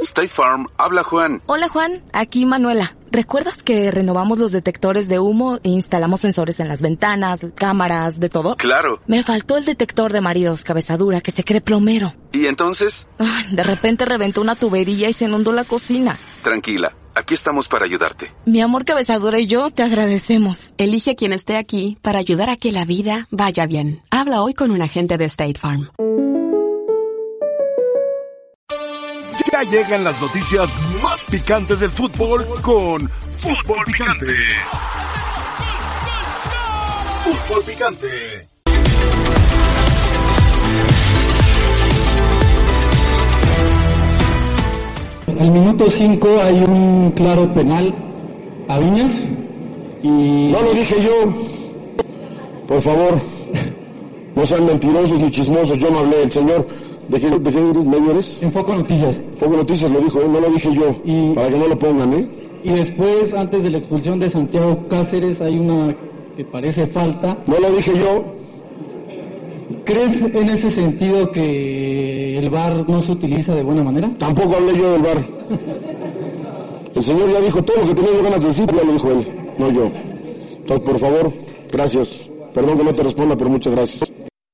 State Farm, habla Juan. Hola Juan, aquí Manuela. ¿Recuerdas que renovamos los detectores de humo e instalamos sensores en las ventanas, cámaras, de todo? Claro. Me faltó el detector de maridos cabezadura que se cree plomero. ¿Y entonces? De repente reventó una tubería y se inundó la cocina. Tranquila, aquí estamos para ayudarte. Mi amor cabezadura y yo te agradecemos. Elige quien esté aquí para ayudar a que la vida vaya bien. Habla hoy con un agente de State Farm. Ya llegan las noticias más picantes del fútbol con Fútbol Picante. Fútbol Picante. Al minuto 5 hay un claro penal a Viñas y... No lo dije yo. Por favor, no sean mentirosos ni chismosos. Yo no hablé. El señor... ¿De qué medio eres? En Foco Noticias. Foco Noticias lo dijo, no lo dije yo. Para que no lo pongan, Y después, antes de la expulsión de Santiago Cáceres, hay una que parece falta. No lo dije yo. ¿Crees en ese sentido que el VAR no se utiliza de buena manera? Tampoco hablé yo del VAR. El señor ya dijo todo lo que tenía yo ganas de decir, ya lo dijo él, no yo. Entonces, por favor, gracias. Perdón que no te responda, pero muchas gracias.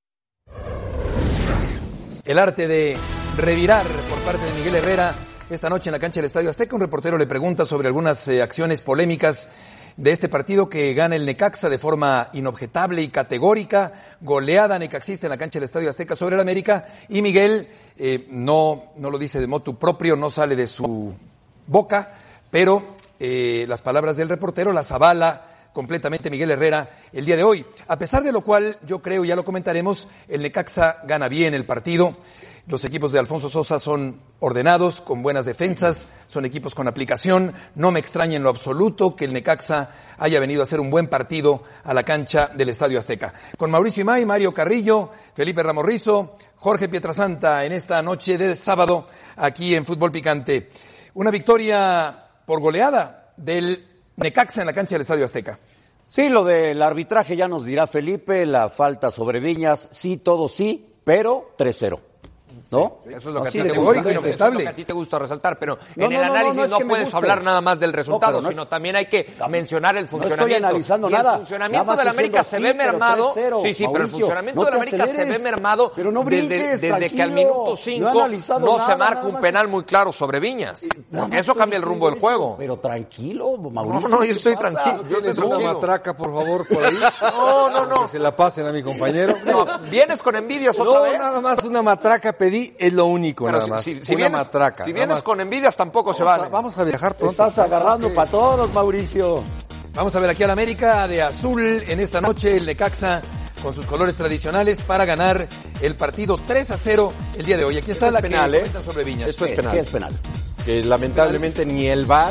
El arte de revirar por parte de Miguel Herrera esta noche en la cancha del Estadio Azteca. Un reportero le pregunta sobre algunas acciones polémicas de este partido que gana el Necaxa de forma inobjetable y categórica. Goleada necaxista en la cancha del Estadio Azteca sobre el América. Y Miguel no lo dice de motu propio, no sale de su boca, pero las palabras del reportero las avala completamente Miguel Herrera el día de hoy. A pesar de lo cual, yo creo, ya lo comentaremos, el Necaxa gana bien el partido. Los equipos de Alfonso Sosa son ordenados, con buenas defensas, son equipos con aplicación. No me extraña en lo absoluto que el Necaxa haya venido a hacer un buen partido a la cancha del Estadio Azteca. Con Mauricio Imay, Mario Carrillo, Felipe Ramorrizo, Jorge Pietrasanta en esta noche de sábado aquí en Fútbol Picante. Una victoria por goleada del Necaxa en la cancha del Estadio Azteca. Sí, lo del arbitraje ya nos dirá Felipe, la falta sobre Viñas, sí, todo sí, pero 3-0. ¿No? Sí, eso es lo que, así a ti te gusta, eso es lo que a ti te gusta resaltar, pero en el análisis no puedes hablar nada más del resultado, sino también hay que mencionar el funcionamiento. No estoy analizando nada. El funcionamiento del América se ve mermado. Sí, pero el funcionamiento del América se ve mermado desde que al minuto 5 no se marca un penal muy claro sobre Viñas. Eso cambia el rumbo del juego. Pero tranquilo, Mauricio. No, yo estoy tranquilo. ¿Tienes una matraca, por favor, por ahí? No. Que se la pasen a mi compañero. No, ¿vienes con envidias otra vez? No, nada más una matraca pedí, es lo único, pero nada más. Si una vienes, matraca. Si vienes con envidias tampoco se vale. Vamos a viajar pronto. Estás agarrando para todos, Mauricio. Vamos a ver aquí al América de azul en esta noche, el Necaxa con sus colores tradicionales para ganar el partido 3-0 el día de hoy. Aquí está la penal, que comentan sobre Viñas. Esto es penal. ¿Qué es penal? Que lamentablemente ni el VAR,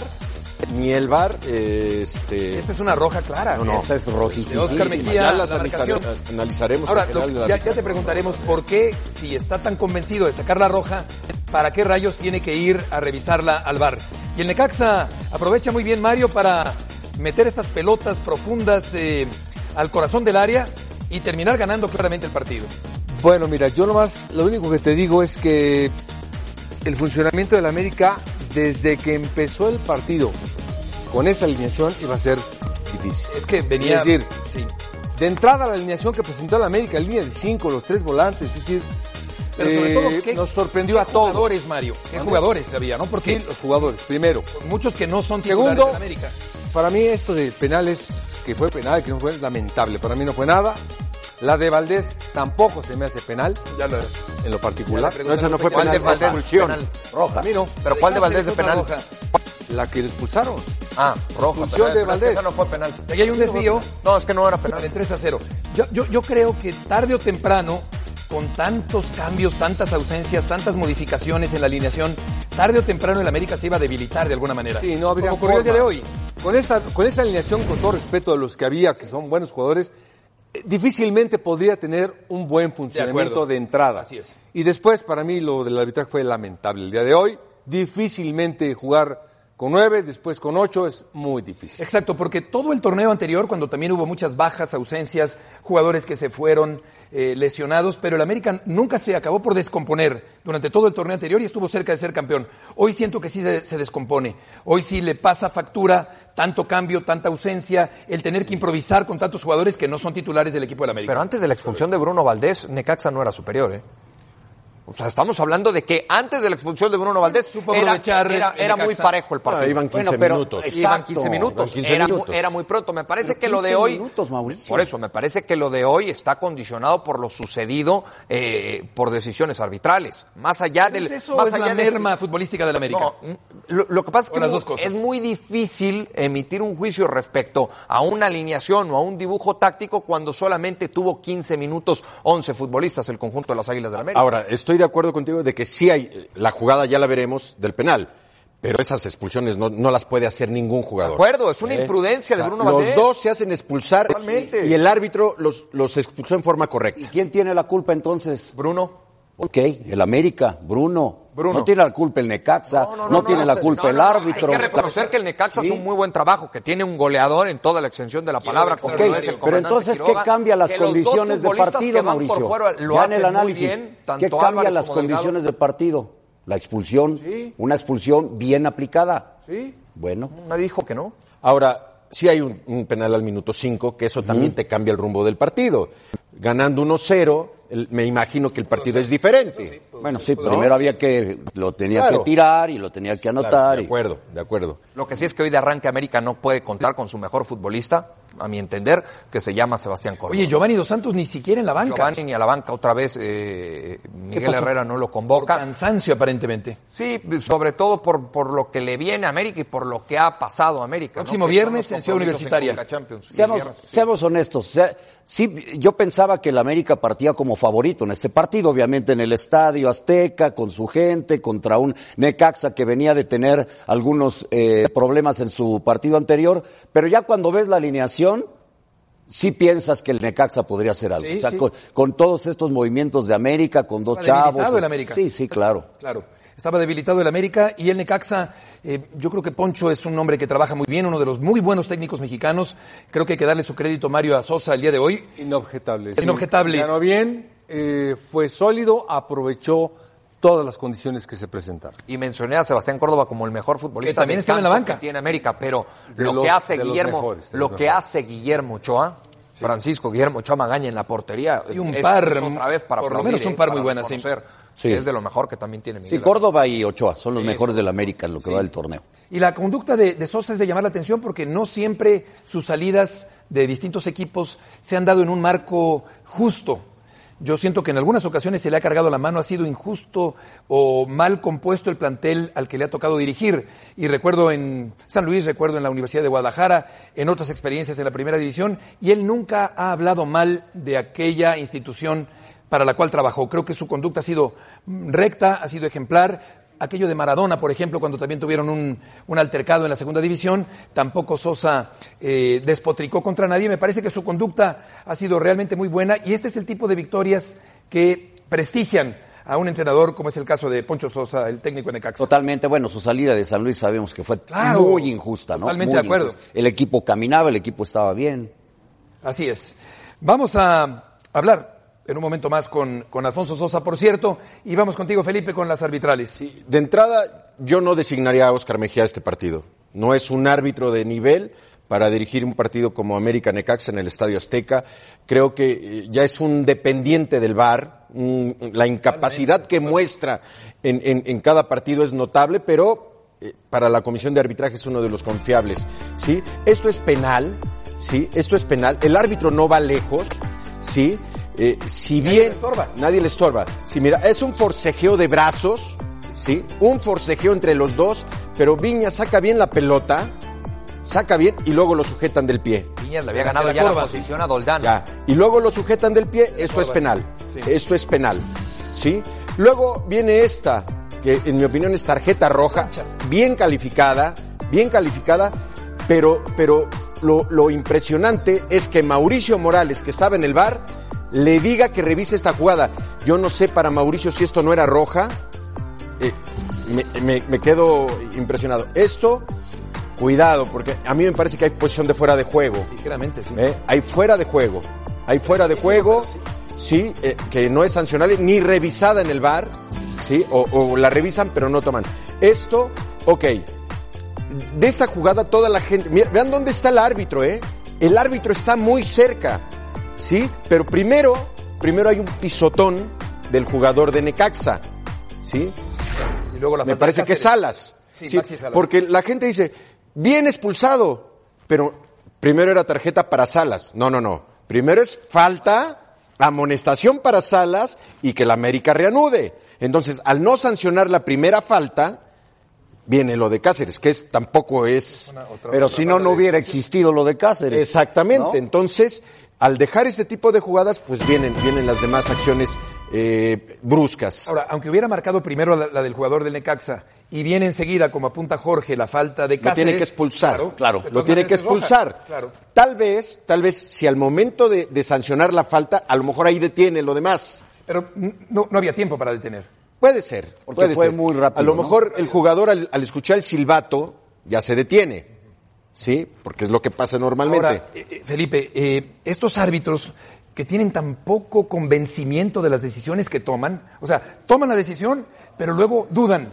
Esta es una roja clara. No, esta es rojísima. De Oscar Mejía, ya las marcación. analizaremos. Ahora, ya te preguntaremos por qué, si está tan convencido de sacar la roja, ¿para qué rayos tiene que ir a revisarla al VAR? Y el Necaxa aprovecha muy bien, Mario, para meter estas pelotas profundas al corazón del área y terminar ganando claramente el partido. Bueno, mira, yo nomás, lo único que te digo es que el funcionamiento del América, desde que empezó el partido con esta alineación, iba a ser difícil. Es que venía... Es decir, de entrada la alineación que presentó el América, línea de 5, los 3 volantes, es decir, pero sobre todo, nos sorprendió a todos. ¿Qué jugadores, Mario? ¿Qué jugadores había, no? Porque sí, los jugadores, primero. Muchos que no son titulares Segundo, en América. Para mí esto de penales, que fue penal, que no fue, lamentable. Para mí no fue nada. La de Valdés tampoco se me hace penal, en lo particular. No, esa no fue penal, fue expulsión. Roja. A mí no. ¿Pero cuál de Valdés de penal? Roja. La que le expulsaron. Roja. Expulsión de Valdés. Esa no fue penal. Aquí hay un desvío. No, es que no era penal. De 3-0. Yo creo que tarde o temprano, con tantos cambios, tantas ausencias, tantas modificaciones en la alineación, tarde o temprano el América se iba a debilitar de alguna manera. Sí, no habría como ocurrió el día de hoy. Con esta alineación, con todo respeto a los que había, que son buenos jugadores, difícilmente podría tener un buen funcionamiento de entrada. Así es. Y después, para mí, lo del arbitraje fue lamentable. El día de hoy, difícilmente jugar con 9, después con 8, es muy difícil. Exacto, porque todo el torneo anterior, cuando también hubo muchas bajas, ausencias, jugadores que se fueron lesionados, pero el América nunca se acabó por descomponer durante todo el torneo anterior y estuvo cerca de ser campeón. Hoy siento que sí se descompone. Hoy sí le pasa factura tanto cambio, tanta ausencia, el tener que improvisar con tantos jugadores que no son titulares del equipo del América. Pero antes de la expulsión de Bruno Valdés, Necaxa no era superior, ¿eh? O sea, estamos hablando de que antes de la expulsión de Bruno Valdés era muy parejo el partido. Iban 15 minutos. Iban 15 minutos. Era muy pronto. Me parece que lo de hoy... Por eso, me parece que lo de hoy está condicionado por lo sucedido por decisiones arbitrales. Más allá del... Eso es la merma futbolística del América. No, lo que pasa es que es muy difícil emitir un juicio respecto a una alineación o a un dibujo táctico cuando solamente tuvo 15 minutos 11 futbolistas el conjunto de las Águilas del América. Ahora, estoy de acuerdo contigo de que sí hay, la jugada ya la veremos del penal, pero esas expulsiones no las puede hacer ningún jugador. De acuerdo, es una imprudencia de Bruno Valdés. Los dos se hacen expulsar y el árbitro los expulsó en forma correcta. ¿Y quién tiene la culpa entonces? Bruno. Ok, el América, Bruno. No tiene la culpa el Necaxa, no tiene la culpa el árbitro. Hay que reconocer que el Necaxa hace un muy buen trabajo, que tiene un goleador en toda la extensión de la palabra. Okay, pero entonces, ¿qué cambia las condiciones de partido, Mauricio? Ya en el análisis, ¿qué cambia las condiciones de partido? La expulsión, una expulsión bien aplicada. Sí. Bueno. Nadie dijo que no. Ahora, sí hay un penal al minuto 5, que eso también te cambia el rumbo del partido. Ganando 1-0, me imagino que el partido es diferente. Bueno, sí, primero había que, lo tenía que tirar y lo tenía que anotar. Claro, de acuerdo. Lo que sí es que hoy de arranque América no puede contar con su mejor futbolista, a mi entender, que se llama Sebastián Córdoba. Oye, Giovanni Dos Santos ni siquiera en la banca. Giovanni ni a la banca otra vez, Miguel Herrera no lo convoca. Por cansancio aparentemente. Sí, sobre todo por lo que le viene a América y por lo que ha pasado a América. Próximo viernes en Ciudad Universitaria. Seamos honestos. Sí, yo pensaba que el América partía como favorito en este partido, obviamente en el Estadio Azteca, con su gente, contra un Necaxa que venía de tener algunos problemas en su partido anterior, pero ya cuando ves la alineación, sí piensas que el Necaxa podría hacer algo. Sí, o sea, con todos estos movimientos de América, con dos chavos. El América. Sí, claro. Claro. Estaba debilitado el América y el Necaxa, yo creo que Poncho es un hombre que trabaja muy bien, uno de los muy buenos técnicos mexicanos. Creo que hay que darle su crédito a Mario Sosa el día de hoy. Inobjetable. Inobjetable. Ganó bien, fue sólido, aprovechó todas las condiciones que se presentaron. Y mencioné a Sebastián Córdoba como el mejor futbolista que también estaba en la banca que tiene América, pero lo que hace Guillermo Ochoa, Francisco Guillermo Ochoa Magaña en la portería, y un par, otra vez para por lo menos un par muy buenas, sí. Es de lo mejor que también tiene Miguel. Sí, Córdoba y Ochoa son los mejores del América en lo que va del torneo. Y la conducta de Sosa es de llamar la atención porque no siempre sus salidas de distintos equipos se han dado en un marco justo. Yo siento que en algunas ocasiones se le ha cargado la mano, ha sido injusto o mal compuesto el plantel al que le ha tocado dirigir. Y recuerdo en San Luis, recuerdo en la Universidad de Guadalajara, en otras experiencias en la Primera División, y él nunca ha hablado mal de aquella institución para la cual trabajó. Creo que su conducta ha sido recta, ha sido ejemplar. Aquello de Maradona, por ejemplo, cuando también tuvieron un altercado en la Segunda División, tampoco Sosa despotricó contra nadie. Me parece que su conducta ha sido realmente muy buena y este es el tipo de victorias que prestigian a un entrenador como es el caso de Poncho Sosa, el técnico de Necaxa. Totalmente, bueno, su salida de San Luis sabemos que fue muy injusta, ¿no? Totalmente muy de acuerdo. Injusta. El equipo caminaba, el equipo estaba bien. Así es. Vamos a hablar en un momento más con Alfonso Sosa, por cierto, y vamos contigo, Felipe, con las arbitrales. Sí, de entrada, yo no designaría a Óscar Mejía a este partido. No es un árbitro de nivel para dirigir un partido como América Necaxa en el Estadio Azteca. Creo que ya es un dependiente del VAR. La incapacidad que muestra en cada partido es notable, pero para la Comisión de Arbitraje es uno de los confiables. ¿Sí? Esto es penal. ¿Sí? Esto es penal. El árbitro no va lejos. ¿Sí? Si bien nadie le estorba. Sí, mira, es un forcejeo de brazos, ¿sí? Un forcejeo entre los dos, pero Viñas saca bien la pelota, saca bien y luego lo sujetan del pie. Viñas le había ganado ya la posición a Doldán. Ya, y luego lo sujetan del pie, esto es penal. Sí. Esto es penal, ¿sí? Luego viene esta, que en mi opinión es tarjeta roja, bien calificada, pero lo impresionante es que Mauricio Morales, que estaba en el VAR, le diga que revise esta jugada. Yo no sé para Mauricio si esto no era roja. me quedo impresionado. Esto, cuidado, porque a mí me parece que hay posición de fuera de juego. Ligeramente, sí. Hay fuera de juego. Hay fuera de juego, sí, que no es sancionable ni revisada en el VAR, sí, o la revisan pero no toman. Esto, ok. De esta jugada toda la gente, mira, vean dónde está el árbitro, El árbitro está muy cerca, sí, pero primero hay un pisotón del jugador de Necaxa, sí. Y luego me parece que es Salas, sí, Salas. Porque la gente dice, bien expulsado, pero primero era tarjeta para Salas. No. Primero es falta, amonestación para Salas y que la América reanude. Entonces, al no sancionar la primera falta, viene lo de Cáceres, que tampoco es... Pero si no hubiera existido lo de Cáceres. Exactamente. ¿No? Entonces, al dejar este tipo de jugadas, pues vienen las demás acciones bruscas. Ahora, aunque hubiera marcado primero la del jugador del Necaxa y viene enseguida, como apunta Jorge, la falta de Cáceres... Lo tiene que expulsar, claro. Lo tiene que expulsar. Roja, claro. Tal vez, si al momento de sancionar la falta, a lo mejor ahí detiene lo demás. Pero no había tiempo para detener. Puede ser. Porque fue muy rápido. A lo mejor el jugador al escuchar el silbato ya se detiene. Sí, porque es lo que pasa normalmente. Ahora, Felipe, estos árbitros que tienen tan poco convencimiento de las decisiones que toman, o sea, toman la decisión, pero luego dudan.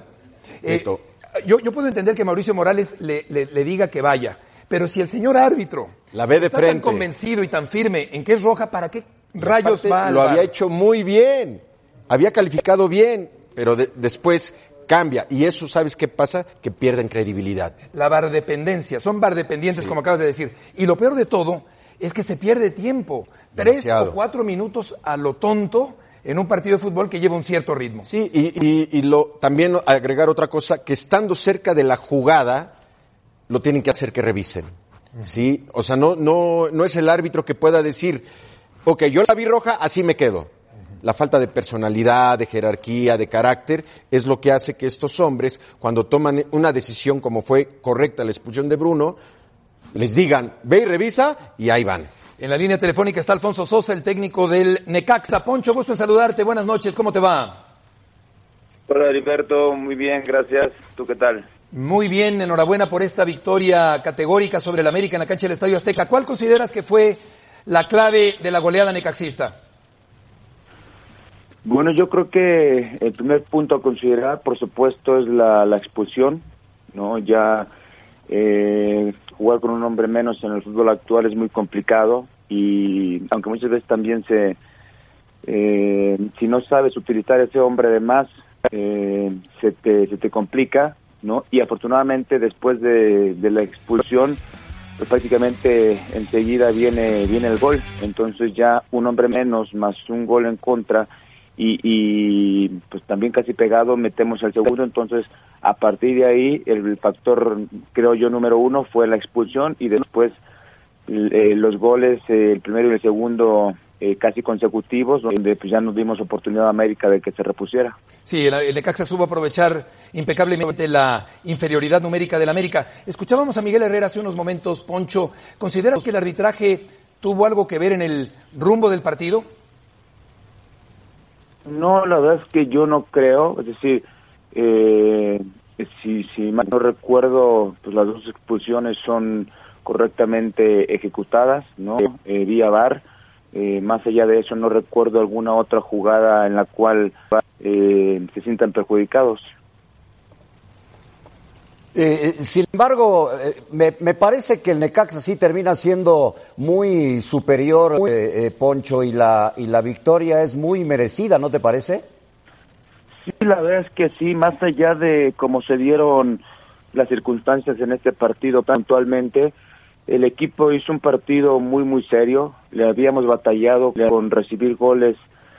Yo puedo entender que Mauricio Morales le diga que vaya, pero si el señor árbitro la ve de está frente, tan convencido y tan firme en que es roja, ¿para qué rayos va? Lo había hecho muy bien, había calificado bien, pero después cambia. Y eso, ¿sabes qué pasa? Que pierden credibilidad. La bardependencia, son bardependientes, como acabas de decir. Y lo peor de todo es que se pierde tiempo. Demasiado. 3 o 4 minutos a lo tonto en un partido de fútbol que lleva un cierto ritmo. Sí, y también agregar otra cosa, que estando cerca de la jugada, lo tienen que hacer que revisen. ¿Sí? O sea, no es el árbitro que pueda decir, ok, yo la vi roja, así me quedo. La falta de personalidad, de jerarquía, de carácter, es lo que hace que estos hombres, cuando toman una decisión como fue correcta la expulsión de Bruno, les digan, ve y revisa, y ahí van. En la línea telefónica está Alfonso Sosa, el técnico del Necaxa. Poncho, gusto en saludarte, buenas noches, ¿cómo te va? Hola, Heriberto, muy bien, gracias. ¿Tú qué tal? Muy bien, enhorabuena por esta victoria categórica sobre el América en la cancha del Estadio Azteca. ¿Cuál consideras que fue la clave de la goleada necaxista? Bueno, yo creo que el primer punto a considerar, por supuesto, es la expulsión, ¿no? Ya jugar con un hombre menos en el fútbol actual es muy complicado y aunque muchas veces también si no sabes utilizar ese hombre de más, se te complica, ¿no? Y afortunadamente después de la expulsión, pues prácticamente enseguida viene el gol, entonces ya un hombre menos más un gol en contra y pues también casi pegado metemos el segundo, entonces a partir de ahí el factor, creo yo, número uno fue la expulsión y después los goles, el primero y el segundo casi consecutivos, donde pues ya nos dimos oportunidad a América de que se repusiera. Sí, el Necaxa supo aprovechar impecablemente la inferioridad numérica del América. Escuchábamos a Miguel Herrera hace unos momentos, Poncho. ¿Consideras que el arbitraje tuvo algo que ver en el rumbo del partido? No, la verdad es que yo no creo, es decir, si mal no recuerdo, pues las dos expulsiones son correctamente ejecutadas, ¿no? Vía VAR. Más allá de eso, no recuerdo alguna otra jugada en la cual se sientan perjudicados. Sin embargo, me parece que el Necaxa sí termina siendo muy superior, Poncho, y la victoria es muy merecida, ¿no te parece? Sí, la verdad es que sí, más allá de cómo se dieron las circunstancias en este partido puntualmente, el equipo hizo un partido muy, muy serio. Le habíamos batallado con recibir goles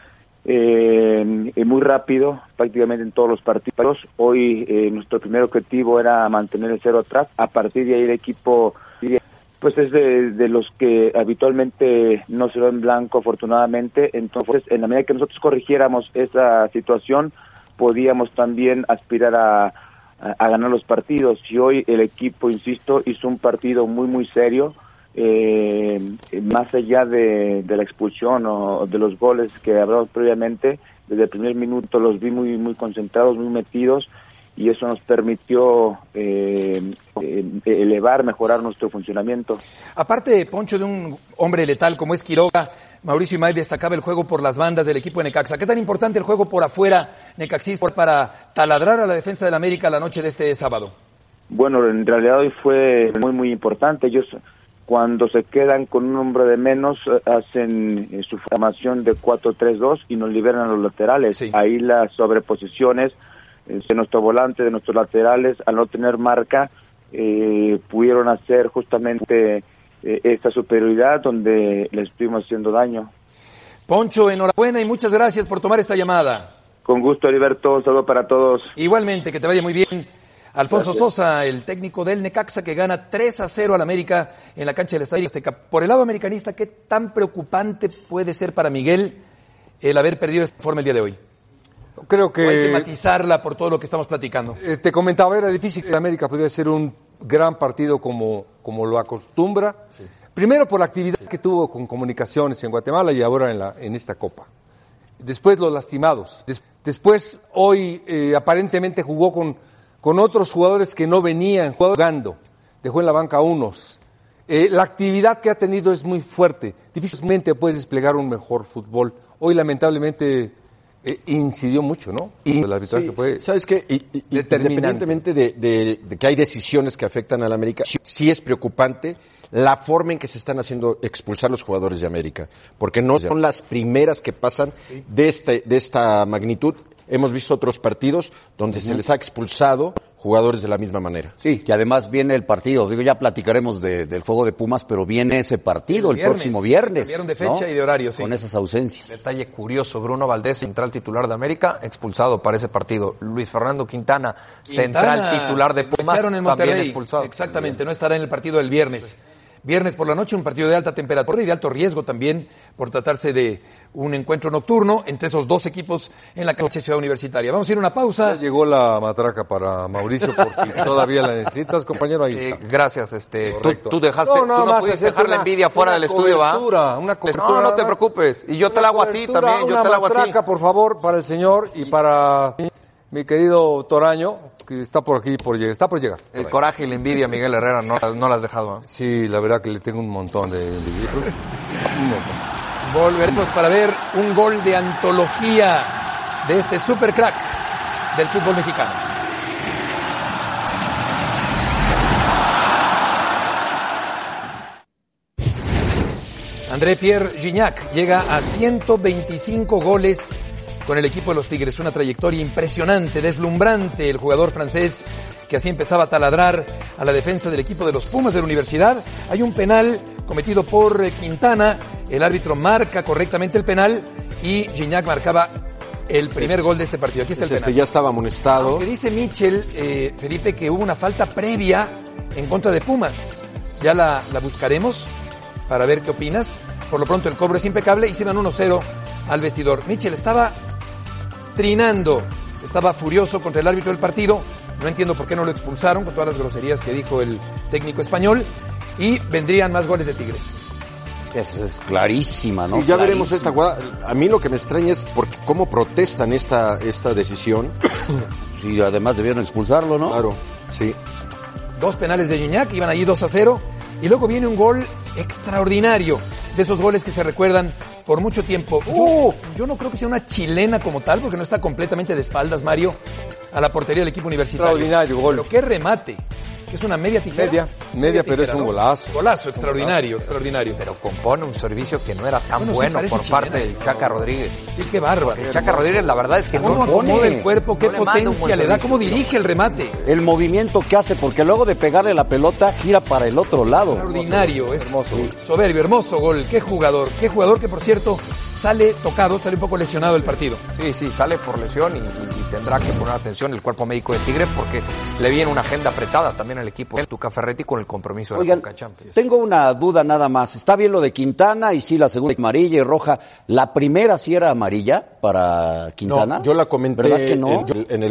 muy rápido, prácticamente en todos los partidos. Hoy nuestro primer objetivo era mantener el 0 atrás. A partir de ahí el equipo pues es de los que habitualmente no se va en blanco, afortunadamente. Entonces, en la medida que nosotros corrigiéramos esa situación, podíamos también aspirar a ganar los partidos. Y hoy el equipo, insisto, hizo un partido muy, muy serio, más allá de la expulsión o de los goles que hablamos previamente. Desde el primer minuto los vi muy, muy concentrados, muy metidos, y eso nos permitió mejorar nuestro funcionamiento. Aparte, Poncho, de un hombre letal como es Quiroga, Mauricio Imay destacaba el juego por las bandas del equipo de Necaxa. ¿Qué tan importante el juego por afuera, necaxista, para taladrar a la defensa del América la noche de este sábado? Bueno, en realidad hoy fue muy importante. Ellos, cuando se quedan con un hombre de menos, hacen su formación de 4-3-2 y nos liberan a los laterales. Sí. Ahí las sobreposiciones de nuestro volante, de nuestros laterales, al no tener marca, pudieron hacer justamente esta superioridad donde le estuvimos haciendo daño. Poncho, enhorabuena y muchas gracias por tomar esta llamada. Con gusto, Heriberto, un saludo para todos. Igualmente, que te vaya muy bien. Alfonso Sosa, el técnico del Necaxa, que gana 3-0 al América en la cancha del Estadio Azteca. Por el lado americanista, ¿qué tan preocupante puede ser para Miguel el haber perdido de esta forma el día de hoy? Creo que... ¿O hay que matizarla por todo lo que estamos platicando? Te comentaba, era difícil que el América pudiera ser un gran partido como lo acostumbra. Sí. Primero por la actividad que tuvo con Comunicaciones en Guatemala y ahora en esta Copa. Después los lastimados. Después hoy aparentemente jugó con otros jugadores que no venían jugando. Dejó en la banca a unos. La actividad que ha tenido es muy fuerte. Difícilmente puedes desplegar un mejor fútbol. Hoy lamentablemente incidió mucho, ¿no? Y el arbitraje fue, ¿sabes qué? Independientemente de que hay decisiones que afectan al América, sí es preocupante la forma en que se están haciendo expulsar los jugadores de América, porque no son las primeras que pasan de esta magnitud. Hemos visto otros partidos donde se les ha expulsado jugadores de la misma manera. Sí, que además viene el partido. Digo, ya platicaremos del juego de Pumas, pero viene ese partido el próximo viernes. Cambiaron de fecha, ¿no? Y de horario, sí. Con esas ausencias. Detalle curioso, Bruno Valdés, central titular de América, expulsado para ese partido. Luis Fernando Quintana, central titular de Pumas, también expulsado. Exactamente, no estará en el partido del viernes. Sí. Viernes por la noche, un partido de alta temperatura y de alto riesgo también, por tratarse de un encuentro nocturno entre esos dos equipos en la cancha Ciudad Universitaria. Vamos a ir a una pausa. Ya llegó la matraca para Mauricio, por si todavía la necesitas, compañero, ahí está. Gracias, tú dejaste, tú no pudiste dejar la envidia fuera del estudio, ¿va? Una cobertura. No te preocupes, y yo te la hago a ti también, yo te la hago a ti. Una matraca, por favor, para el señor y para mi querido Toraño, que está por aquí, está por llegar. El coraje y la envidia, Miguel Herrera, no la has dejado, ¿eh? Sí, la verdad que le tengo un montón de envidia. Un montón. Volveremos para ver un gol de antología de este super crack del fútbol mexicano. André-Pierre Gignac llega a 125 goles con el equipo de los Tigres. Una trayectoria impresionante, deslumbrante. El jugador francés que así empezaba a taladrar a la defensa del equipo de los Pumas de la Universidad. Hay un penal cometido por Quintana. El árbitro marca correctamente el penal y Gignac marcaba el primer gol de este partido. Aquí está el penal. Ya estaba amonestado. Aunque dice Michel, Felipe, que hubo una falta previa en contra de Pumas. Ya la buscaremos para ver qué opinas. Por lo pronto el cobro es impecable y se van 1-0 al vestidor. Michel estaba trinando, estaba furioso contra el árbitro del partido. No entiendo por qué no lo expulsaron, con todas las groserías que dijo el técnico español. Y vendrían más goles de Tigres. Eso es clarísima, ¿no? Sí, ya veremos esta jugada. A mí lo que me extraña es cómo protestan esta decisión. Sí, además debieron expulsarlo, ¿no? Claro, sí. 2 penales de Gignac, iban ahí 2-0. Y luego viene un gol extraordinario, de esos goles que se recuerdan por mucho tiempo. Yo no creo que sea una chilena como tal, porque no está completamente de espaldas, Mario, a la portería del equipo universitario. Extraordinario gol. Pero qué remate. Es una media tijera. Media, pero es un golazo. Golazo, extraordinario. Pero compone un servicio que no era tan bueno por parte del Chaca Rodríguez. Sí, qué bárbaro. El Chaca Rodríguez, la verdad es que no acomoda el cuerpo, qué potencia le da, cómo dirige el remate. El movimiento que hace, porque luego de pegarle la pelota, gira para el otro lado. Extraordinario, es hermoso. Soberbio, hermoso gol. Qué jugador que por cierto sale tocado, sale un poco lesionado el partido. Sí, sale por lesión y tendrá que poner atención el cuerpo médico de Tigre porque le viene una agenda apretada también al equipo de Tuca Ferretti con el compromiso de la Conca Champions. Tengo una duda nada más. Está bien lo de Quintana y sí, la segunda amarilla y roja. ¿La primera sí era amarilla para Quintana? No, yo la comenté. ¿Verdad que no?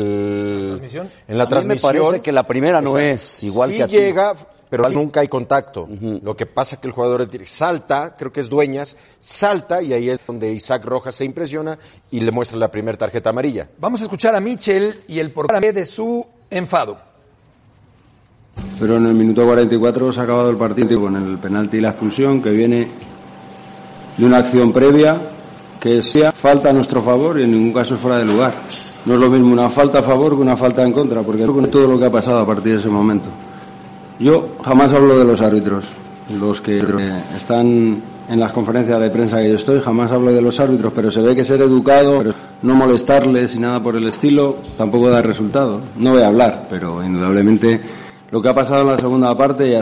En la transmisión. Me parece que la primera no es igual sí que a ti. Llega, pero nunca hay contacto. Lo que pasa es que el jugador salta, creo que es Dueñas, salta y ahí es donde Isaac Rojas se impresiona y le muestra la primera tarjeta amarilla. Vamos a escuchar a Michel y el porqué de su enfado. Pero en el minuto 44 se ha acabado el partido con el penalti y la expulsión, que viene de una acción previa que sea falta a nuestro favor y en ningún caso es fuera de lugar. No es lo mismo una falta a favor que una falta en contra, porque con todo lo que ha pasado a partir de ese momento. Yo jamás hablo de los árbitros, los que están en las conferencias de prensa que yo estoy, jamás hablo de los árbitros, pero se ve que ser educado, pero no molestarles y nada por el estilo, tampoco da resultado. No voy a hablar, pero indudablemente lo que ha pasado en la segunda parte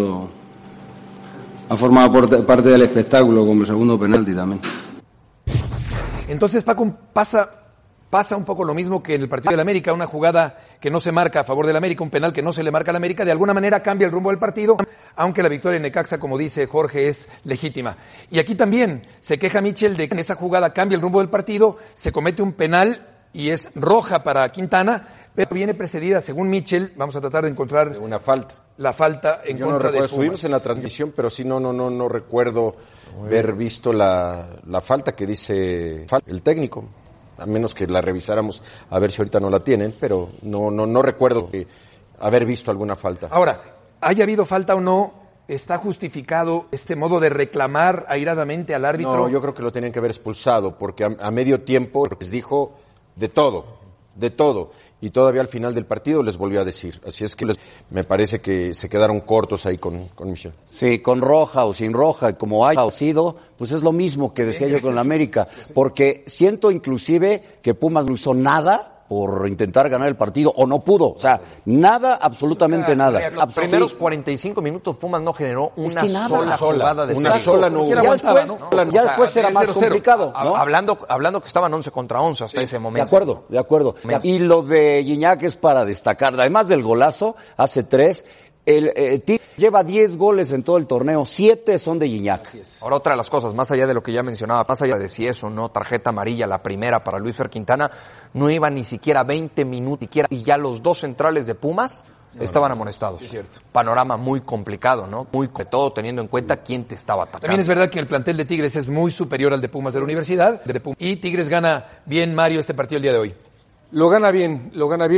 ha formado parte del espectáculo, como el segundo penalti también. Entonces, Paco, pasa un poco lo mismo que en el partido del América, una jugada que no se marca a favor del América, un penal que no se le marca al América, de alguna manera cambia el rumbo del partido, aunque la victoria en Necaxa, como dice Jorge, es legítima. Y aquí también se queja Michel de que en esa jugada cambia el rumbo del partido, se comete un penal y es roja para Quintana, pero viene precedida, según Michel, vamos a tratar de encontrar una falta. La falta en Yo contra no recuerdo, de Pumas. estuvimos en la transmisión, pero sí no recuerdo haber visto la falta que dice el técnico, a menos que la revisáramos a ver si ahorita no la tienen, pero no recuerdo haber visto alguna falta. Ahora, haya habido falta o no, ¿está justificado este modo de reclamar airadamente al árbitro? No, yo creo que lo tenían que haber expulsado, porque a medio tiempo les dijo de todo, y todavía al final del partido les volvió a decir. Así es que me parece que se quedaron cortos ahí con Michel. Sí, con roja o sin roja, como haya sido, pues es lo mismo que decía yo con la América, porque siento inclusive que Pumas no hizo nada por intentar ganar el partido, o no pudo, o sea, nada, absolutamente nada. Los primeros 45 minutos Pumas no generó una sola jugada de una sola no hubo. Ya después era más complicado, ¿no? Hablando que estaban 11 contra 11 hasta ese momento. De acuerdo. Y lo de Gignac es para destacar, además del golazo, hace 3, el Tigre lleva 10 goles en todo el torneo, 7 son de Gignac. Ahora, otra de las cosas, más allá de lo que ya mencionaba, más allá de si es o no tarjeta amarilla, la primera para Luis Fer Quintana, no iba ni siquiera 20 minutos, y ya los dos centrales de Pumas estaban amonestados. Es cierto. Panorama muy complicado, ¿no? Muy de todo, teniendo en cuenta quién te estaba atacando. También es verdad que el plantel de Tigres es muy superior al de Pumas de la Universidad, y Tigres gana bien, Mario, este partido el día de hoy. Lo gana bien,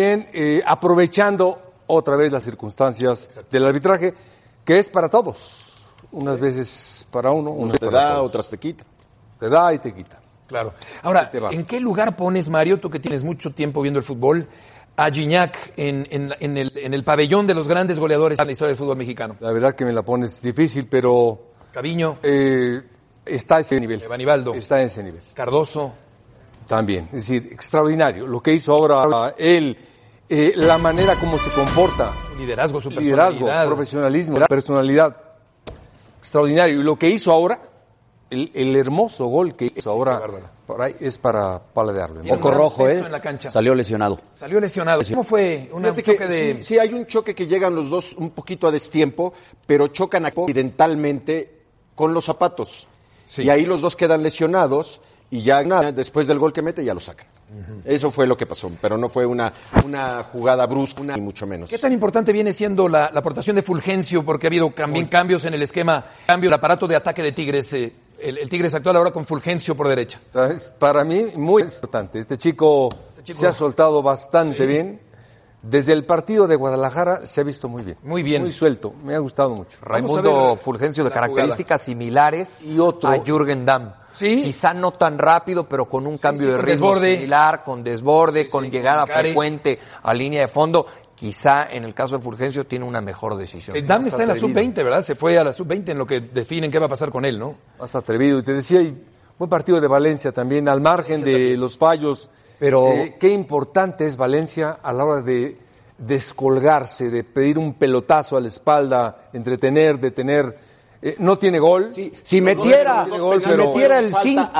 aprovechando otra vez las circunstancias del arbitraje, que es para todos. Unas veces para uno, unas te da, otras te quita. Te da y te quita. Claro. Ahora, ¿en qué lugar pones, Mario, tú que tienes mucho tiempo viendo el fútbol, a Gignac en el pabellón de los grandes goleadores en la historia del fútbol mexicano? La verdad que me la pones difícil, pero... Caviño. Está a ese nivel. Evanibaldo. Está a ese nivel. Cardoso. También. Es decir, extraordinario. Lo que hizo ahora él... la manera como se comporta. Su liderazgo, su personalidad. Profesionalismo, personalidad. Extraordinario. Y lo que hizo ahora, el hermoso gol que hizo ahora, por ahí es para paladearlo. Poco rojo, Salió lesionado. ¿Cómo fue? Un choque de... Sí, hay un choque que llegan los dos un poquito a destiempo, pero chocan accidentalmente con los zapatos. Sí. Y ahí los dos quedan lesionados y ya después del gol que mete ya lo sacan. Eso fue lo que pasó, pero no fue una jugada brusca, ni mucho menos. ¿Qué tan importante viene siendo la aportación de Fulgencio? Porque ha habido también cambios en el esquema, el aparato de ataque de Tigres, el Tigres actual ahora con Fulgencio por derecha. Entonces, para mí, muy importante. Este chico se ha soltado bastante bien. Desde el partido de Guadalajara se ha visto muy bien. Muy bien. Muy suelto. Me ha gustado mucho. Raimundo Fulgencio de características similares a Jürgen Damm. ¿Sí? Quizá no tan rápido, pero con un cambio de ritmo similar, con desborde, con llegada frecuente a línea de fondo. Quizá en el caso de Fulgencio tiene una mejor decisión. Damm está en la sub-20, ¿verdad? Se fue a la sub-20 en lo que definen qué va a pasar con él, ¿no? Más atrevido. Y te decía, buen partido de Valencia también, al margen de los fallos. Pero qué importante es Valencia a la hora de descolgarse, de pedir un pelotazo a la espalda, entretener, detener. No tiene gol. Sí, si metiera el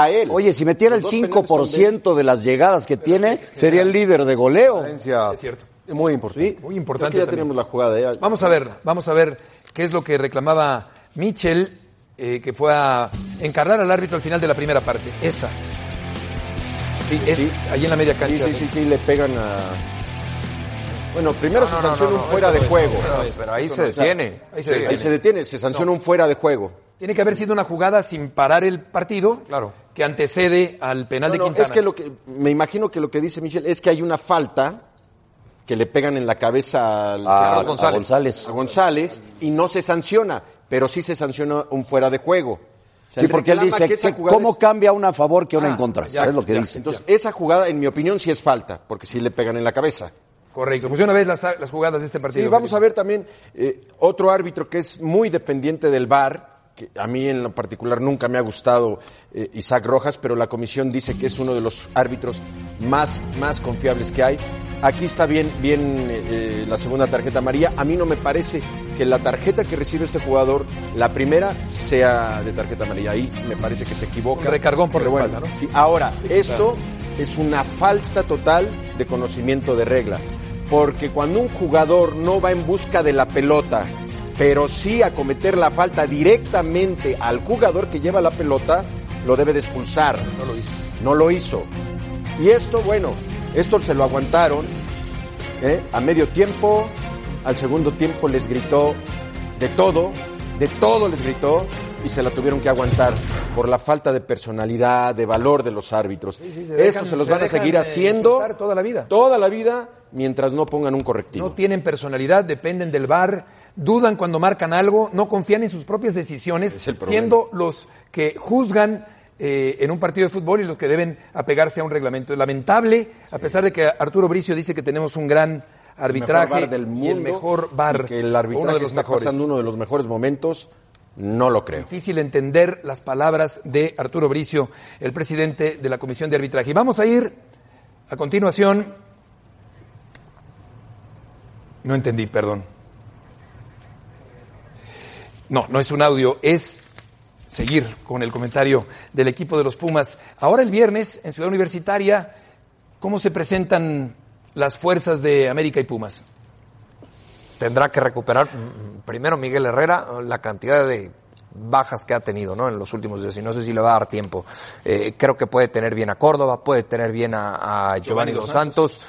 5% de las llegadas que tiene, sería el líder de goleo. Es cierto. Muy importante. Sí, muy importante. Ya tenemos la jugada. Vamos a ver qué es lo que reclamaba Michel, que fue a encargar al árbitro al final de la primera parte. Esa. Sí. Allí en la media cancha. Sí, le pegan a... Bueno, primero se sanciona un fuera de juego. Pero ahí se detiene. Ahí se detiene, se sanciona un fuera de juego. Tiene que haber sido una jugada sin parar el partido, que antecede al penal de Quintana. Es que me imagino que lo que dice Michel es que hay una falta que le pegan en la cabeza a González y no se sanciona, pero sí se sanciona un fuera de juego. Sí, porque él dice, ¿cómo cambia una a favor que una en contra? Es lo que dice. Entonces, esa jugada, en mi opinión, sí es falta, porque sí le pegan en la cabeza. Correcto. Pues una vez las jugadas de este partido. Sí, vamos a ver también otro árbitro que es muy dependiente del VAR, que a mí en lo particular nunca me ha gustado Isaac Rojas, pero la comisión dice que es uno de los árbitros más confiables que hay. Aquí está bien la segunda tarjeta amarilla. A mí no me parece que la tarjeta que recibe este jugador, la primera, sea de tarjeta amarilla. Ahí me parece que se equivoca. Un recargón por la espalda, ¿no? Sí, ahora, esto es una falta total de conocimiento de regla. Porque cuando un jugador no va en busca de la pelota, pero sí a cometer la falta directamente al jugador que lleva la pelota, lo debe de expulsar. No lo hizo. Y esto se lo aguantaron a medio tiempo, al segundo tiempo les gritó de todo les gritó y se la tuvieron que aguantar por la falta de personalidad, de valor de los árbitros. Esto se los van a seguir haciendo toda la vida, mientras no pongan un correctivo. No tienen personalidad, dependen del VAR, dudan cuando marcan algo, no confían en sus propias decisiones, siendo los que juzgan en un partido de fútbol y los que deben apegarse a un reglamento. Es lamentable, a pesar de que Arturo Bricio dice que tenemos un gran arbitraje y el mejor VAR, que el arbitraje está pasando uno de los mejores momentos, no lo creo. Difícil entender las palabras de Arturo Bricio, el presidente de la Comisión de Arbitraje. Y vamos a ir a continuación. No entendí, perdón. No es un audio, es seguir con el comentario del equipo de los Pumas. Ahora el viernes, en Ciudad Universitaria, ¿cómo se presentan las fuerzas de América y Pumas? Tendrá que recuperar primero Miguel Herrera la cantidad de bajas que ha tenido, ¿no?, en los últimos días, y no sé si le va a dar tiempo. Creo que puede tener bien a Córdoba, puede tener bien a Giovanni Dos Santos.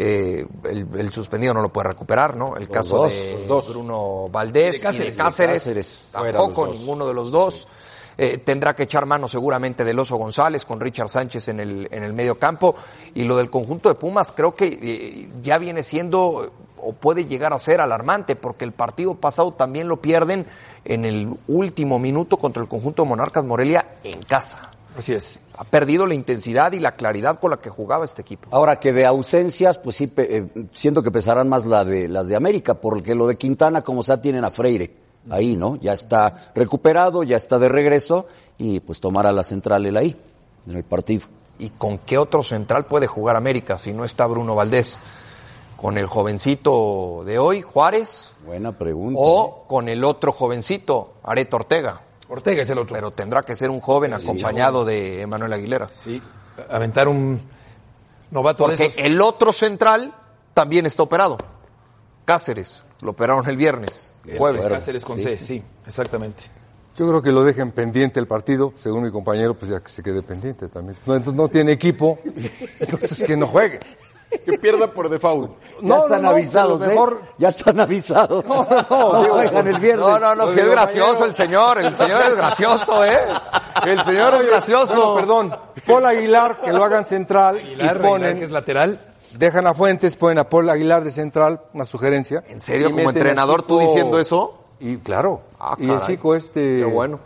El suspendido no lo puede recuperar, ¿no? El caso de Bruno Valdés y de Cáceres tampoco, ninguno de los dos. Tendrá que echar mano seguramente del Oso González con Richard Sánchez en el medio campo. Y lo del conjunto de Pumas creo que ya viene siendo o puede llegar a ser alarmante, porque el partido pasado también lo pierden en el último minuto contra el conjunto de Monarcas Morelia en casa. Así es. Ha perdido la intensidad y la claridad con la que jugaba este equipo. Ahora que de ausencias, pues sí, siento que pesarán más las de América, porque lo de Quintana, como sea, tienen a Freire ahí, ¿no? Ya está recuperado, ya está de regreso, y pues tomará la central él ahí, en el partido. ¿Y con qué otro central puede jugar América si no está Bruno Valdés? ¿Con el jovencito de hoy, Juárez? Buena pregunta. ¿O con el otro jovencito, Areto Ortega? Ortega es el otro. Pero tendrá que ser un joven acompañado de Emanuel Aguilera. Sí, aventar un novato de esos. Porque el otro central también está operado. Cáceres, lo operaron el viernes, jueves. Cáceres con C, sí, exactamente. Yo creo que lo dejen pendiente el partido, según mi compañero, pues ya que se quede pendiente también. No tiene equipo, entonces que no juegue. Que pierda por default. Ya están avisados, mejor... Ya están avisados. No juegan el viernes. No, si es gracioso el señor es gracioso, El señor es gracioso. Bueno, perdón, Paul Aguilar, que lo hagan central, Aguilar, y ponen... que es lateral. Dejan a Fuentes, ponen a Paul Aguilar de central, una sugerencia. ¿En serio, como entrenador, tú diciendo eso? Y claro, y el chico Qué bueno.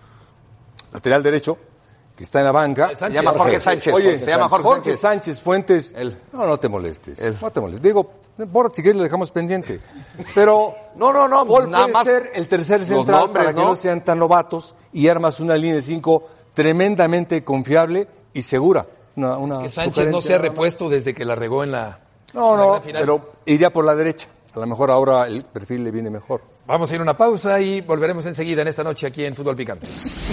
Lateral derecho, que está en la banca. Se llama Jorge Sánchez. Oye, se llama Jorge Sánchez Fuentes. No te molestes. No te molestes. Digo, si quieres lo dejamos pendiente. Pero no. Paul puede ser el tercer central para que no sean tan novatos y armas una línea de 5 tremendamente confiable y segura. Es que Sánchez no se ha repuesto desde que la regó en la final. Pero iría por la derecha. A lo mejor ahora el perfil le viene mejor. Vamos a ir a una pausa y volveremos enseguida en esta noche aquí en Fútbol Picante.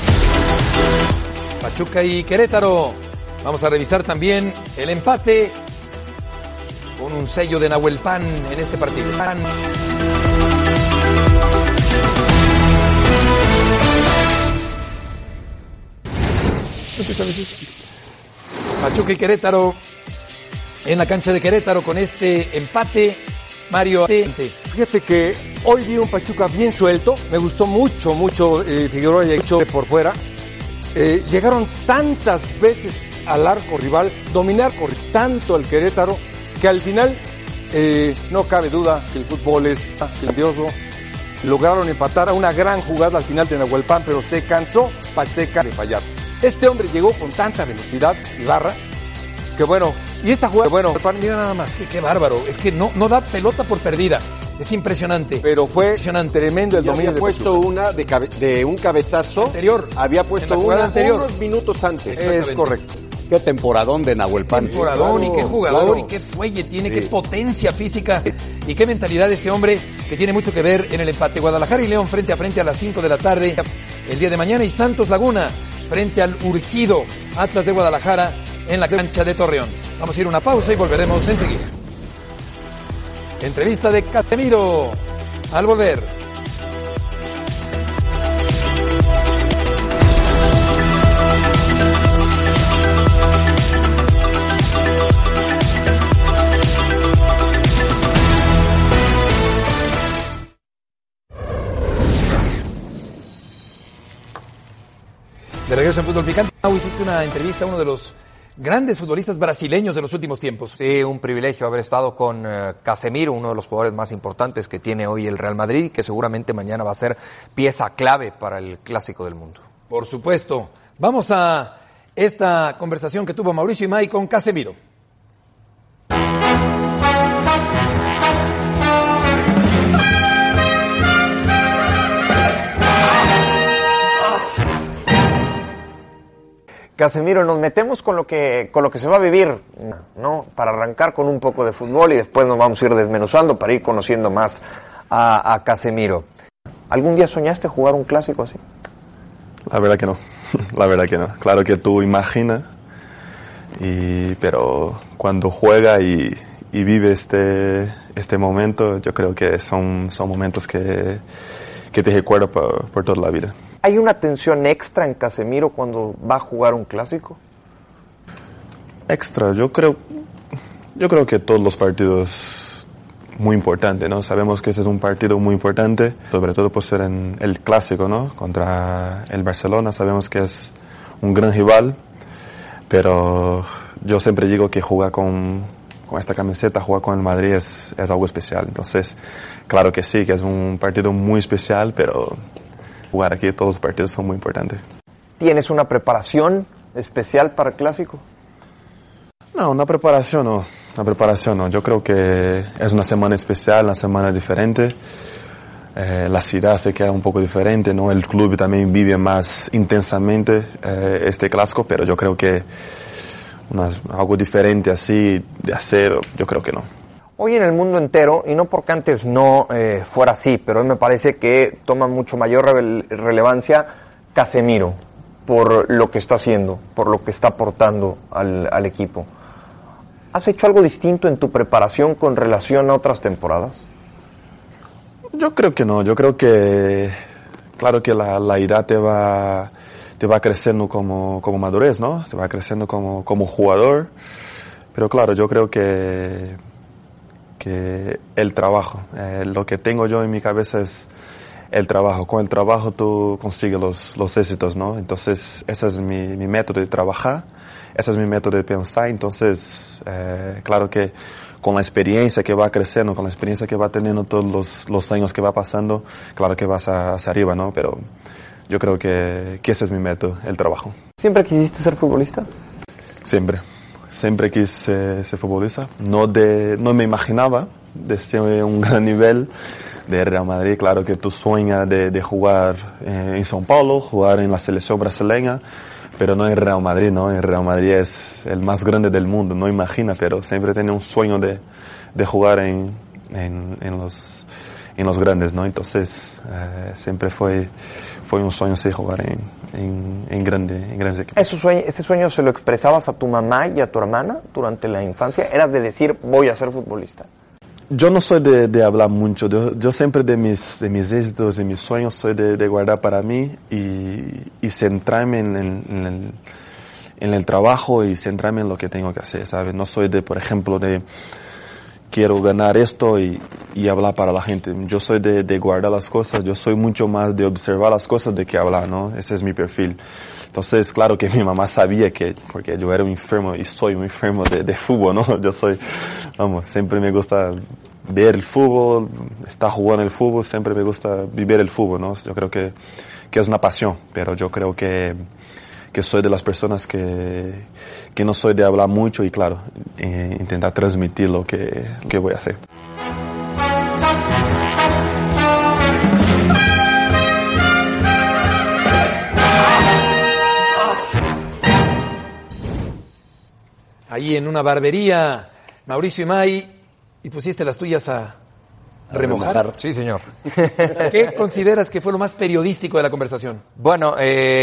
Pachuca y Querétaro. Vamos a revisar también el empate con un sello de Nahuel Pan en este partido. Pachuca y Querétaro en la cancha de Querétaro con este empate. Mario, fíjate que hoy vi un Pachuca bien suelto, me gustó mucho Figueroa y hecho por fuera. Llegaron tantas veces al arco rival, dominar tanto al Querétaro, que al final No cabe duda que el fútbol es grandioso. Lograron empatar a una gran jugada al final de Nahuelpan, pero se cansó Pacheca de fallar. Este hombre llegó con tanta velocidad, Ibarra, que bueno, y esta jugada, bueno, mira nada más. Sí, qué bárbaro, es que no da pelota por perdida. Es impresionante. Pero fue tremendo el dominio. Había puesto una de un cabezazo anterior. Había puesto una anterior unos minutos antes. Es correcto. Qué temporadón de Nahuelpan. Temporadón, y qué jugador, y qué fuelle tiene, qué potencia física y qué mentalidad de ese hombre, que tiene mucho que ver en el empate. Guadalajara y León frente a frente a las 5 de la tarde el día de mañana, y Santos Laguna frente al urgido Atlas de Guadalajara en la cancha de Torreón. Vamos a ir a una pausa y volveremos enseguida. Entrevista de Casemiro al volver. De regreso en Fútbol Picante, hiciste una entrevista a uno de los grandes futbolistas brasileños de los últimos tiempos. Sí, un privilegio haber estado con Casemiro, uno de los jugadores más importantes que tiene hoy el Real Madrid y que seguramente mañana va a ser pieza clave para el Clásico del Mundo. Por supuesto. Vamos a esta conversación que tuvo Mauricio Imay con Casemiro. Casemiro, nos metemos con lo que se va a vivir, ¿no? Para arrancar con un poco de fútbol y después nos vamos a ir desmenuzando para ir conociendo más a Casemiro. ¿Algún día soñaste jugar un clásico así? La verdad que no. La verdad que no. Claro que tú imaginas, pero cuando juega y vive este momento, yo creo que son momentos que te recuerdo por toda la vida. ¿Hay una tensión extra en Casemiro cuando va a jugar un clásico? Extra, yo creo que todos los partidos muy importantes, ¿no? Sabemos que ese es un partido muy importante, sobre todo por ser en el clásico, ¿no? Contra el Barcelona, sabemos que es un gran rival, pero yo siempre digo que jugar con esta camiseta, jugar con el Madrid es algo especial. Entonces, claro que sí, que es un partido muy especial, pero jugar aquí todos los partidos son muy importantes. ¿Tienes una preparación especial para el clásico? No, una preparación no. Yo creo que es una semana especial, una semana diferente. La ciudad se queda un poco diferente, ¿no? El club también vive más intensamente este clásico, pero yo creo que algo diferente así de hacer, yo creo que no. Hoy en el mundo entero, y no porque antes no fuera así, pero hoy me parece que toma mucho mayor relevancia Casemiro por lo que está haciendo, por lo que está aportando al equipo. ¿Has hecho algo distinto en tu preparación con relación a otras temporadas? Yo creo que no. Yo creo que, claro que la edad te va creciendo como madurez, ¿no? Te va creciendo como jugador. Pero claro, yo creo que el trabajo, lo que tengo yo en mi cabeza es el trabajo. Con el trabajo tú consigues los éxitos, ¿no? Entonces, ese es mi método de trabajar, ese es mi método de pensar. Entonces, claro que con la experiencia que va creciendo, con la experiencia que va teniendo todos los años que va pasando, claro que vas hacia arriba, ¿no? Pero yo creo que ese es mi método, el trabajo. ¿Siempre quisiste ser futbolista? Siempre quise ser futbolista. No me imaginaba de ser un gran nivel de Real Madrid. Claro que tú sueñas de jugar en São Paulo, jugar en la selección brasileña, pero no en Real Madrid, ¿no? En Real Madrid es el más grande del mundo, no imagina, pero siempre tenía un sueño de jugar en los grandes, ¿no? Entonces, siempre fue un sueño sí, jugar en grandes equipos. ¿Ese sueño se lo expresabas a tu mamá y a tu hermana durante la infancia? ¿Eras de decir, voy a ser futbolista? Yo no soy de hablar mucho. Yo siempre de mis éxitos, de mis sueños, soy de guardar para mí y centrarme en el trabajo y centrarme en lo que tengo que hacer, ¿sabes? No soy por ejemplo, quiero ganar esto y y hablar para la gente. Yo soy de guardar las cosas, yo soy mucho más de observar las cosas de que hablar, ¿no? Ese es mi perfil. Entonces, claro que mi mamá sabía porque yo era un enfermo y soy un enfermo de fútbol, ¿no? Yo soy, siempre me gusta ver el fútbol, estar jugando el fútbol, siempre me gusta vivir el fútbol, ¿no? Yo creo que es una pasión, pero yo creo que soy de las personas que no soy de hablar mucho y claro, intentar transmitir lo que voy a hacer. Ahí en una barbería, Mauricio Imay, y pusiste las tuyas a remojar. Sí, señor. ¿Qué consideras que fue lo más periodístico de la conversación? Bueno,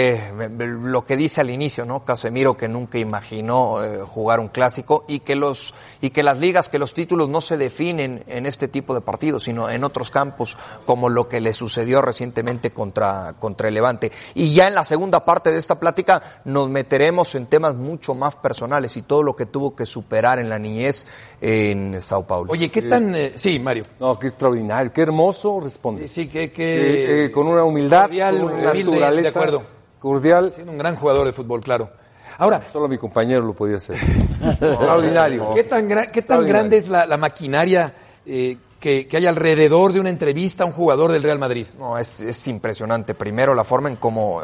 lo que dice al inicio, ¿no? Casemiro, que nunca imaginó jugar un clásico y que las ligas, que los títulos no se definen en este tipo de partidos, sino en otros campos, como lo que le sucedió recientemente contra el Levante. Y ya en la segunda parte de esta plática nos meteremos en temas mucho más personales y todo lo que tuvo que superar en la niñez en Sao Paulo. Oye, ¿qué tan...? Sí, Mario. No, qué extraordinario, qué hermoso responde. Sí, que con una humildad, cordial, con una naturaleza, de acuerdo. Cordial. Siendo un gran jugador de fútbol, claro. Ahora, solo mi compañero lo podía hacer. Extraordinario. ¿Qué tan grande es la maquinaria que hay alrededor de una entrevista a un jugador del Real Madrid? No, es impresionante. Primero, la forma en cómo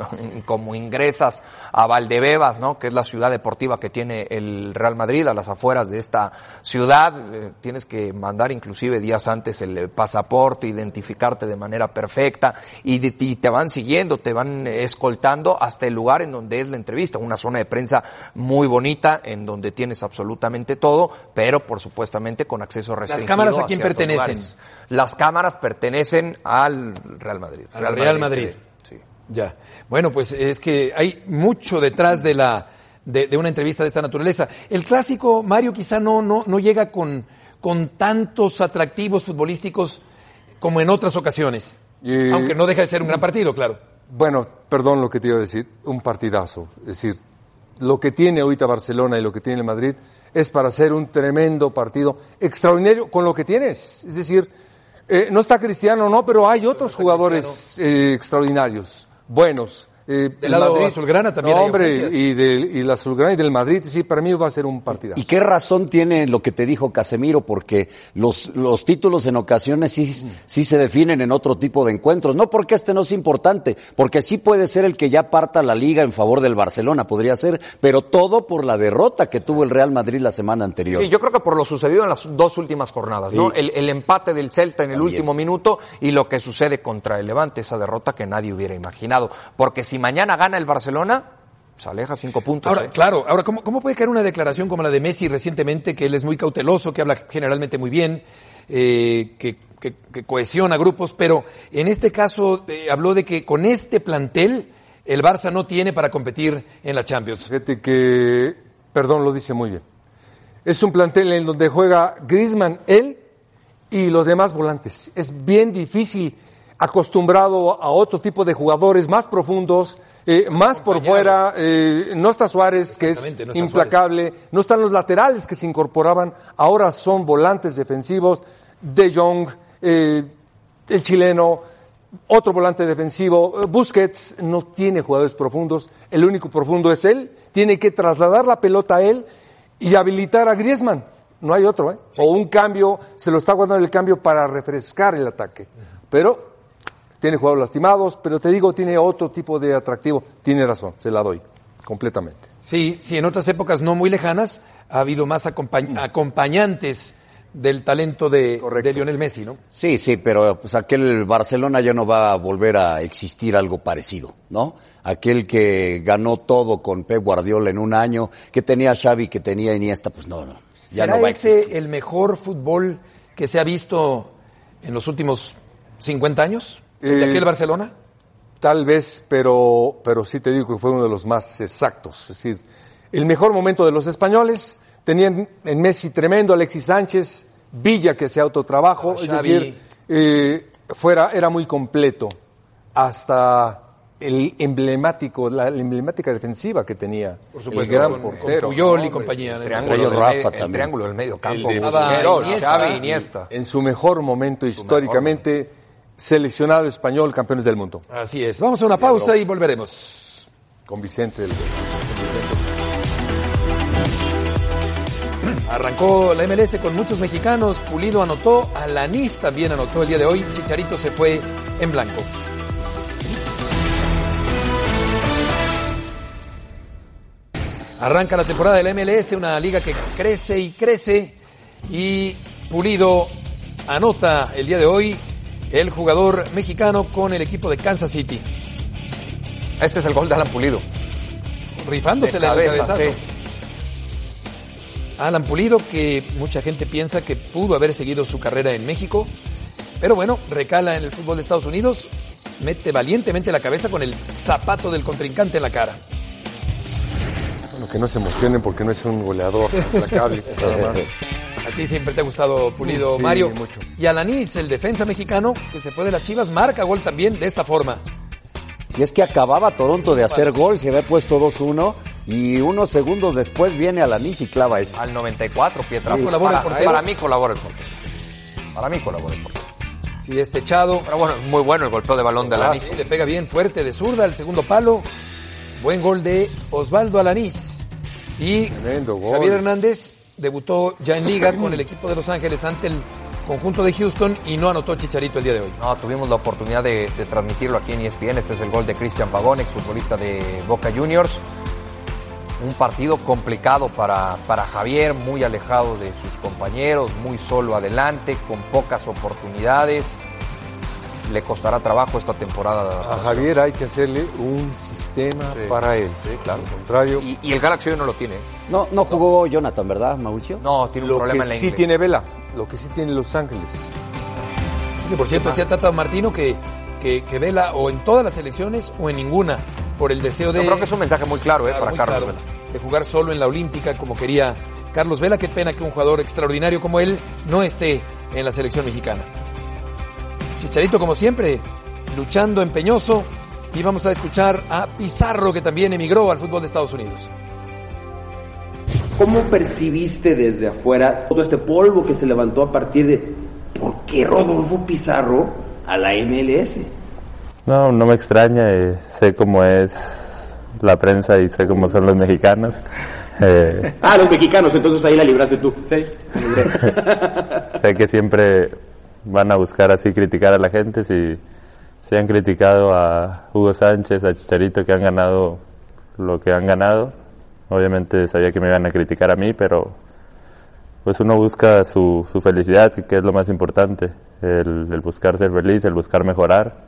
ingresas a Valdebebas, ¿no? Que es la ciudad deportiva que tiene el Real Madrid, a las afueras de esta ciudad. Tienes que mandar inclusive días antes el pasaporte, identificarte de manera perfecta y te van siguiendo, te van escoltando hasta el lugar en donde es la entrevista. Una zona de prensa muy bonita en donde tienes absolutamente todo, pero por supuestamente con acceso restringido. ¿Las cámaras a quién pertenecen? Las cámaras pertenecen al Real Madrid. Al Real Madrid. Sí. Ya. Bueno, pues es que hay mucho detrás de una entrevista de esta naturaleza. El clásico, Mario, quizá no llega con tantos atractivos futbolísticos como en otras ocasiones. Aunque no deja de ser un gran partido, claro. Bueno, perdón lo que te iba a decir, un partidazo. Es decir, lo que tiene ahorita Barcelona y lo que tiene el Madrid es para hacer un tremendo partido extraordinario con lo que tienes. Es decir, no está Cristiano, no, pero hay otros jugadores extraordinarios, buenos. Del lado Madrid, azulgrana también hay ausencias. Y la azulgrana y del Madrid, sí, para mí va a ser un partidazo. ¿Y qué razón tiene lo que te dijo Casemiro? Porque los títulos en ocasiones sí se definen en otro tipo de encuentros. No porque este no es importante, porque sí puede ser el que ya parta la liga en favor del Barcelona, podría ser, pero todo por la derrota que tuvo el Real Madrid la semana anterior. Sí, yo creo que por lo sucedido en las dos últimas jornadas, sí. ¿No? El empate del Celta en el último minuto y lo que sucede contra el Levante, esa derrota que nadie hubiera imaginado. Porque si mañana gana el Barcelona, se aleja 5 puntos. Ahora, claro, ¿cómo puede caer una declaración como la de Messi recientemente, que él es muy cauteloso, que habla generalmente muy bien, que cohesiona grupos, pero en este caso habló de que con este plantel el Barça no tiene para competir en la Champions? Fíjate que, perdón, lo dice muy bien. Es un plantel en donde juega Griezmann, él y los demás volantes. Es bien difícil, acostumbrado a otro tipo de jugadores más profundos, más por fuera, no está Suárez, que es implacable, Suárez. No están los laterales que se incorporaban, ahora son volantes defensivos, De Jong, el chileno, otro volante defensivo, Busquets no tiene jugadores profundos, el único profundo es él, tiene que trasladar la pelota a él y habilitar a Griezmann, no hay otro, sí. O un cambio, se lo está guardando el cambio para refrescar el ataque, pero tiene jugadores lastimados, pero te digo, tiene otro tipo de atractivo. Tiene razón, se la doy, completamente. Sí, en otras épocas no muy lejanas ha habido más acompañantes del talento de Lionel Messi, ¿no? Sí, pero pues aquel Barcelona ya no va a volver a existir algo parecido, ¿no? Aquel que ganó todo con Pep Guardiola en un año, que tenía Xavi, que tenía Iniesta, pues no, ya no va a existir. ¿Será ese el mejor fútbol que se ha visto en los últimos 50 años? ¿De aquel Barcelona? Tal vez, pero sí te digo que fue uno de los más exactos. Es decir, el mejor momento de los españoles, tenían en Messi tremendo, Alexis Sánchez, Villa que hacía autotrabajo, es decir, era muy completo. Hasta el emblemático, la emblemática defensiva que tenía. Por supuesto, el gran portero. Con Puyol y compañía. El triángulo del medio campo. Xavi, Iniesta. En su mejor momento históricamente, seleccionado español, campeones del mundo. Así es. Vamos a una pausa y volveremos. Con Vicente. Arrancó la MLS con muchos mexicanos. Pulido anotó, Alanis también anotó el día de hoy. Chicharito se fue en blanco. Arranca la temporada de la MLS, una liga que crece y crece, y Pulido anota el día de hoy, el jugador mexicano con el equipo de Kansas City. Este es el gol de Alan Pulido. Rifándose el cabezazo. Sí. Alan Pulido, que mucha gente piensa que pudo haber seguido su carrera en México, pero bueno, recala en el fútbol de Estados Unidos, mete valientemente la cabeza con el zapato del contrincante en la cara. Bueno, que no se emocionen porque no es un goleador implacable. A ti siempre te ha gustado Pulido, sí, Mario. Mucho. Y Alanis, el defensa mexicano, que se fue de las Chivas, marca gol también de esta forma. Y es que acababa Toronto de hacer gol, se había puesto 2-1 y unos segundos después viene Alanis y clava eso. Al 94, Pietra. Sí. Para mí colabora el portero. Sí, es techado. Pero bueno, muy bueno el golpeo de balón de Alanis. Sí, le pega bien fuerte de zurda al segundo palo. Buen gol de Osvaldo Alanis. Y Javier Hernández debutó ya en Liga con el equipo de Los Ángeles ante el conjunto de Houston y no anotó Chicharito el día de hoy. No, tuvimos la oportunidad de transmitirlo aquí en ESPN. Este es el gol de Cristian Pavón, exfutbolista de Boca Juniors. Un partido complicado para Javier, muy alejado de sus compañeros, muy solo adelante, con pocas oportunidades. Le costará trabajo esta temporada. A Javier hay que hacerle un sistema para él. Sí, claro. Al contrario. Y el Galaxy hoy no lo tiene. No jugó Jonathan, ¿verdad, Mauricio? No, tiene un problema en la ingle. Sí tiene Vela, lo que sí tiene Los Ángeles. Sí, por cierto, decía Tata Martino que Vela o en todas las elecciones o en ninguna, por el deseo de... Yo creo que es un mensaje muy claro, para muy Carlos claro, Vela. De jugar solo en la Olímpica como quería Carlos Vela. Qué pena que un jugador extraordinario como él no esté en la selección mexicana. Chicharito, como siempre, luchando empeñoso. Y vamos a escuchar a Pizarro, que también emigró al fútbol de Estados Unidos. ¿Cómo percibiste desde afuera todo este polvo que se levantó a partir de por qué Rodolfo Pizarro a la MLS? No me extraña, sé cómo es la prensa y sé cómo son los mexicanos. Los mexicanos, entonces ahí la libraste tú. Sí, sé que siempre van a buscar así criticar a la gente. Si han criticado a Hugo Sánchez, a Chicharito, que han ganado lo que han ganado, obviamente sabía que me iban a criticar a mí, pero pues uno busca su felicidad, que es lo más importante, el buscar ser feliz, el buscar mejorar.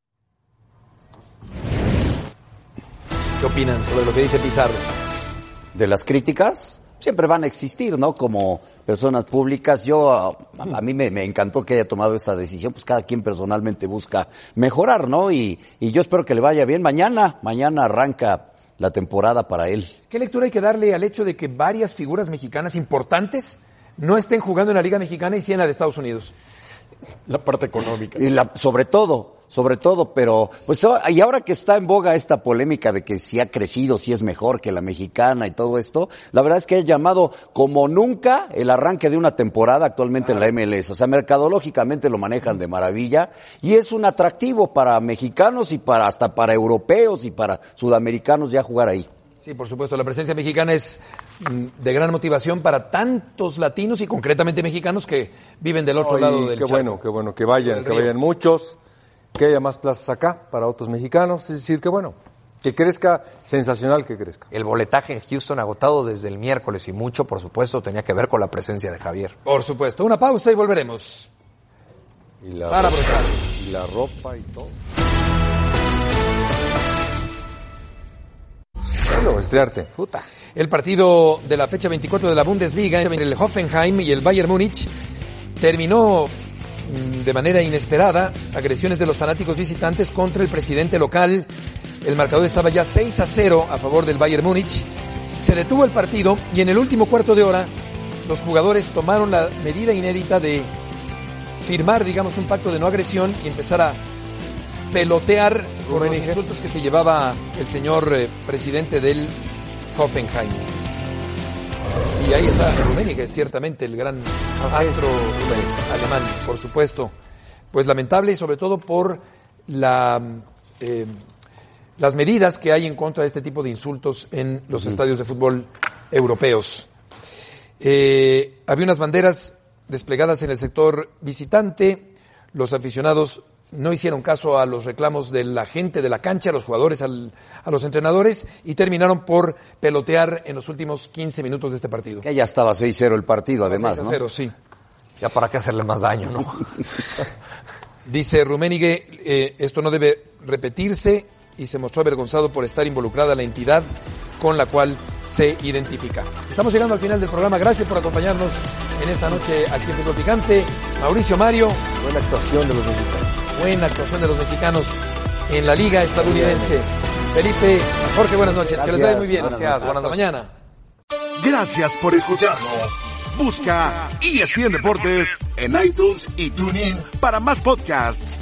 ¿Qué opinan sobre lo que dice Pizarro? De las críticas, siempre van a existir, ¿no? Como personas públicas. A mí me encantó que haya tomado esa decisión, pues cada quien personalmente busca mejorar, ¿no? Y yo espero que le vaya bien. Mañana arranca la temporada para él. ¿Qué lectura hay que darle al hecho de que varias figuras mexicanas importantes no estén jugando en la Liga Mexicana y sí en la de Estados Unidos? La parte económica. Y sobre todo, pero pues y ahora que está en boga esta polémica de que si ha crecido, si es mejor que la mexicana y todo esto, la verdad es que ha llamado como nunca el arranque de una temporada actualmente en la MLS. O sea, mercadológicamente lo manejan de maravilla y es un atractivo para mexicanos y hasta para europeos y para sudamericanos ya jugar ahí. Sí, por supuesto, la presencia mexicana es de gran motivación para tantos latinos y concretamente mexicanos que viven del otro lado del charco. Qué bueno que vayan muchos, que haya más plazas acá para otros mexicanos, es decir, que crezca, sensacional que crezca. El boletaje en Houston agotado desde el miércoles y mucho, por supuesto, tenía que ver con la presencia de Javier. Por supuesto, una pausa y volveremos. Y la ropa y todo. Bueno, estrearte. Puta. El partido de la fecha 24 de la Bundesliga entre el Hoffenheim y el Bayern Múnich terminó de manera inesperada. Agresiones de los fanáticos visitantes contra el presidente local. El marcador estaba ya 6-0 a favor del Bayern Múnich. Se detuvo el partido y en el último cuarto de hora los jugadores tomaron la medida inédita de firmar, digamos, un pacto de no agresión y empezar a pelotear por los insultos que se llevaba el señor presidente del Hoffenheim. Y ahí está Rummenigge, ciertamente el gran astro alemán, por supuesto. Pues lamentable y sobre todo por las medidas que hay en contra de este tipo de insultos en los estadios de fútbol europeos. Había unas banderas desplegadas en el sector visitante. Los aficionados no hicieron caso a los reclamos de la gente de la cancha, a los jugadores, a los entrenadores, y terminaron por pelotear en los últimos 15 minutos de este partido. Que ya estaba 6-0 el partido, además, 6-0, ¿no? sí. Ya para qué hacerle más daño, ¿no? Dice Rummenigge, esto no debe repetirse, y se mostró avergonzado por estar involucrada la entidad con la cual se identifica. Estamos llegando al final del programa. Gracias por acompañarnos en esta noche aquí en Fútbol Picante. Mauricio, Mario. Buena actuación de los mexicanos. Buena actuación de los mexicanos en la liga estadounidense. Felipe, Jorge, buenas noches. Gracias. Que les vaya muy bien. Gracias. Hasta mañana. Gracias por escucharnos. Busca ESPN Deportes en iTunes y TuneIn para más podcasts.